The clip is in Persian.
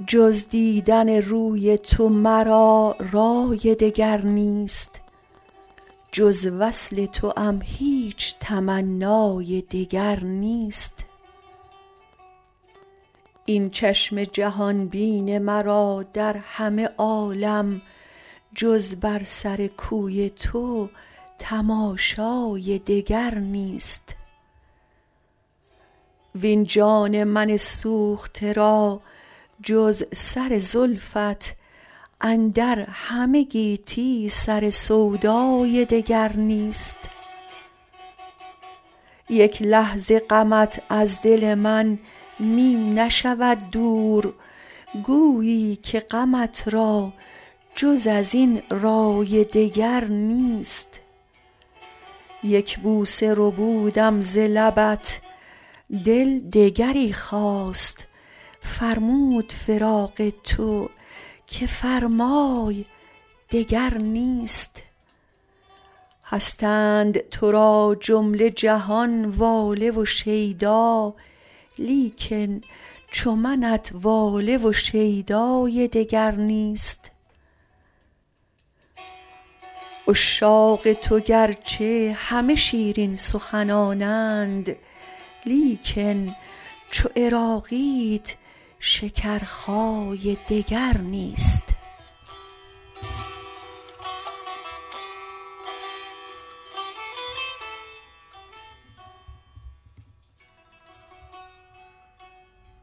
جز دیدن روی تو مرا رای دگر نیست، جز وصل توام هیچ تمنای دگر نیست. این چشم جهان بین مرا در همه عالم، جز بر سر کوی تو تماشای دگر نیست. وین جان من سوخته را جز سر زلفت، اندر همه گیتی سر سودای دگر نیست. یک لحظه غمت از دل من می نشود دور، گویی که غمت را جز ازین رای دگر نیست. یک بوسه ربودم ز لبت دل دگری خواست، فرمود فراق تو که فرمای دگر نیست. هستند ترا جمله جهان واله و شیدا، لیکن چو منت واله و شیدای دگر نیست. عشاق تو گرچه همه شیرین سخنانند، لیکن چو عراقیت شکرخای دگر نیست.